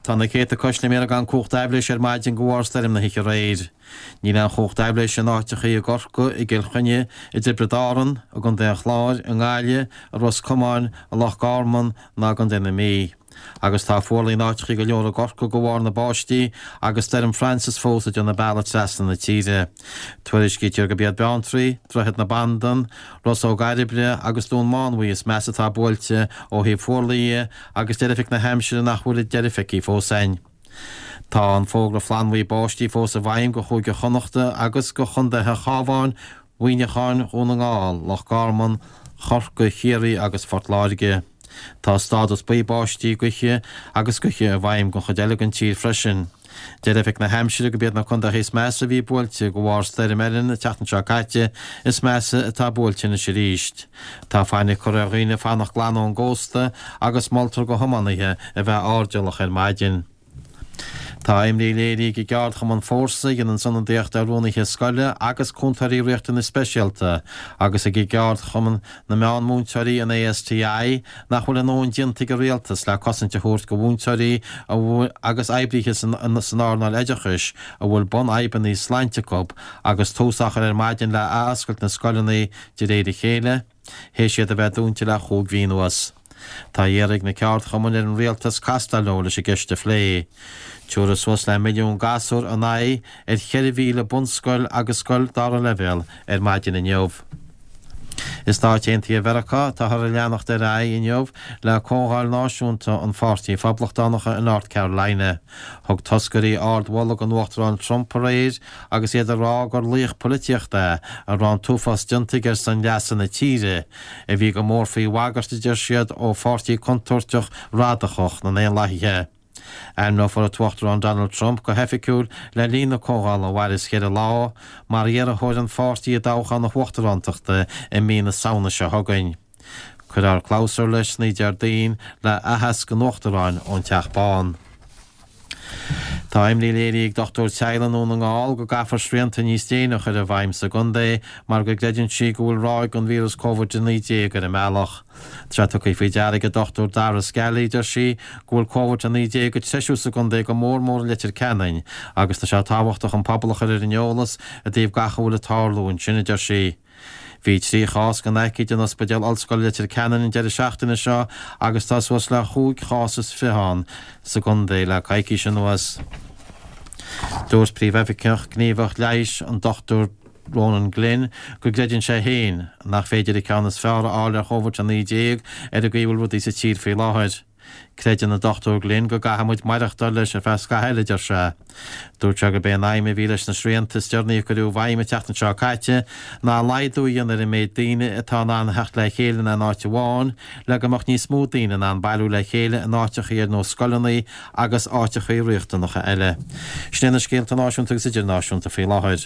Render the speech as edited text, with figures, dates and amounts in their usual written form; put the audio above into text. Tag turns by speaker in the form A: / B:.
A: Tá na chéad a coisna mé gan cócht eiblis maidin gohharstarim na hiice réid. Ní an cócht eiblis sin áitechaí a gorcu I gil chunne I dibridáran a gon den chláir an gáile a ros cumáin a lech garman ná gan den na mí. Agus tá fórlaí náitechaí go leor a gorcu go bhhar na báistí agus derim Francis Fawcett na ballad sesna na tíre. Tuairis cítear go bead beantraí, trochad na bandan, ros ó gaiiribre agus dún mánhaí is measa tá buailte ó hí fórlaí agus deirefic na Hampshire nach bhfuil deireficí fósain. Tá an fógra flanhaí báistí fós a bhaim go chuig go chonachta agus go chundathe chábháin huioinecháin ón an gáil lech garman chorca chéirí agus fortláirige. Tá stádas buí báistí goiche agus goiche a bhaim go chodéalagan tír freisin. Deirefic na Hampshire go bead na chunda hés measa bhí buailte go bhhar steir merin na teachtan seo caite is measa atá buailte na sé ríist. Tá fáinnig choréghine fánach glanó an ggósta agus moltar go thomanathe a bheith áirdealach ar maidin. Tá imlí léirí go geard chum an fórsa gin an sanna déocht a rónaiche scoile agus chuntarí riachta na speisialta agus a geard chuman na meán múntarí an ASTI nach bhfuil an ón dianta go réaltas le cosanta thuirt go bhúntarí agus eibrithe san árnál éidechais a bhfuil bon aiban í sláinte agus tósachar ar maidin le ascailt na scoilnaí de réidir chéile, hééis siad a bheith dúnta le chúg bhínuas. Tá dhéarrig na ceart chuman ar an réaltas Castelló leis a gceiste phlé. Túras was le milliún gasúr an ar cheirhíle bunscoil agus scoil dar a level ar maidin in neomh. Is nátéintí a bheracha tá thar a leannacht ar ra in neomh le cógáil náisiúnta an fáirtíí fablachtánacha in North Carolina. Thug toscarí ardhwalach an Uachtarán Trump réir agus iad a rá gur líoch políteachta a rán túfas diantaigh ar san leasan na tíre a bhí go mórfaí wagarsta deir siad ó fáirtíí contúirteach rádachach na néon laithithe. nó for a tuachtar Donald Trump go heficúil le lína cógáil a bhhair is chéad a lá mar dhéar a thuir an fáirtíí a dáchan na huachtarántaachta I mína saona se thugain. Chud ar chlásar leis ní deardaín le ahas go nuachtaráin ón teachbáin. Tá imlí léirí ag Dr. Teilan ón an gáil go gafar srianta níos déanaach ar a bhaim sa gundé mar go gleidann si go bhfuil ráig an vírus COVID-19 ar a mealach. Tráta go fao dearag a Dr. Dara Skelly idir si go bhfuil COVID-19 go 6 sa gundé go mór litir cenain agus tá se táhachtach an poblach ar an eolas a dtíobh gacha bhfuil a tárlún sin idir si. Bhí trí chás gan éiciid an ospidéal allscoil litir cenan in deidir seachtainna seo agus tá was le chúig chásas fián sa gundé le caiici sin nuas. Dúirs príomhheicich gníomhach leis an Dr. Ronan Glynn go gleidann sé héin nach féidir I ceannas fearr ála chomhairt an 9 ar a gcuhfuil rudí sa tír fé láthir. Creideann na Dr. Glynn go gahamúid maireachtar leis a fes gaheileidir se. Dúirt go ben aim bhí leis na srianta stearnaí go bhaim teachtan seo caite ná laidúíon ar I méid daine atá an hecht le chéile na náte bháin le go mocht ní smó daine an bailú le chéile an áiteach ar nó scoilnaí agus áiteach riachta nach eile. Snéna scéalta náisiúnta sa idir náisiúnta fé láthir.